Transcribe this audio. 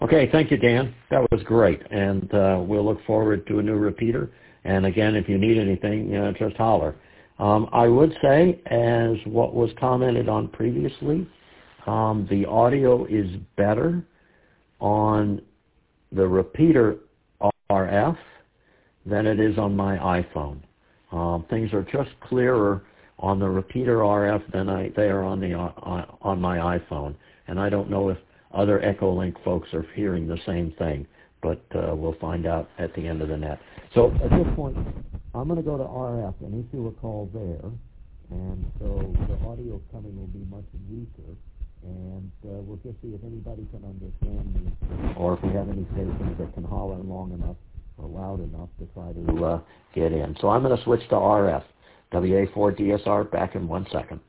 Okay, thank you, Dan. That was great, and we'll look forward to a new repeater. And again, if you need anything, just holler. I would say, as what was commented on previously, the audio is better on the repeater RF than it is on my iPhone. Things are just clearer on the repeater RF than they are on my iPhone. And I don't know if other Echolink folks are hearing the same thing, but we'll find out at the end of the net. So at this point, I'm going to go to RF and issue a call there, and so the audio coming will be much weaker, and we'll just see if anybody can understand me, or if we have any stations that can holler long enough or loud enough to try to get in. So I'm going to switch to RF. WA4DSR, back in 1 second.